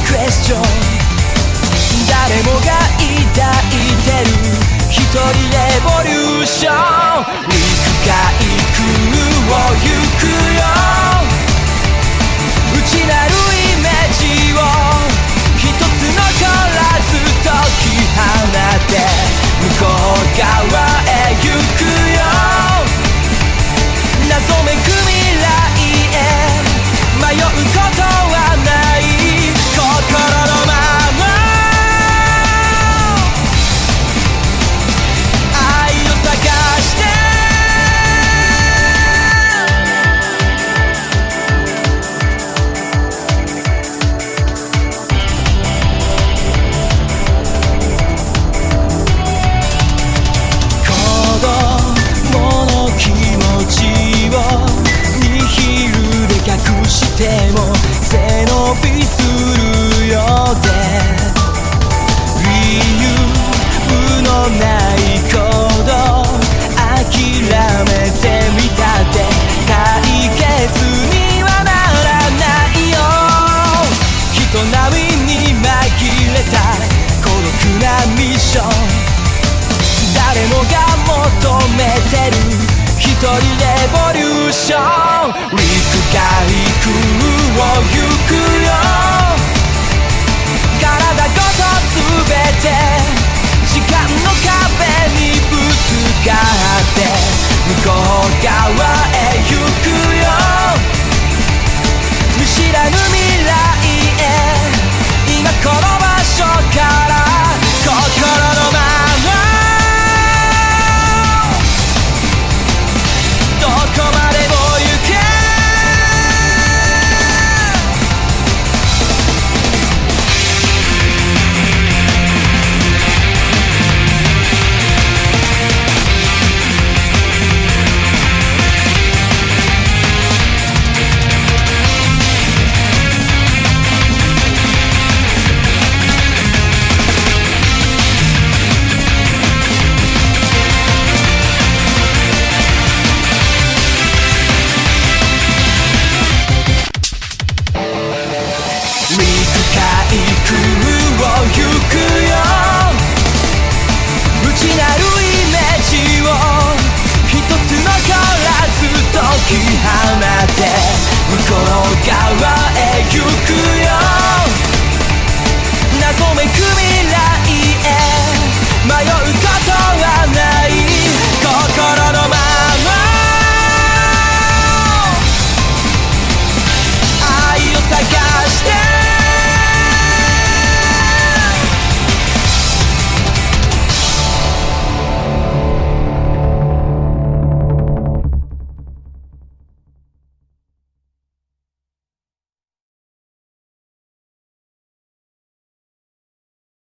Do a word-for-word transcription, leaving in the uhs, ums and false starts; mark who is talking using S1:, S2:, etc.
S1: クエスチョン。誰もが抱いてる一人レボリューション。陸海空を行くよ。内なるイメージを一つ残らず解き放って向こう側へ行くよ。謎めく未来へ迷うことはない。心のまま愛を探して子供の気持ちをニヒルで隠しても背伸びするようで理由のないこと諦めてみたって解決にはならないよ。人波に紛れた孤独なミッション。誰もが求めてる一人レボリューション。陸海空を行くよ。体ごと全て時間の壁にぶつかって向こう側へ行くよ。見知らぬ未来へ今この場所から心のままどこまでも行け。空を行くよ。内なるイメージを一つ残らず解き放って向こう側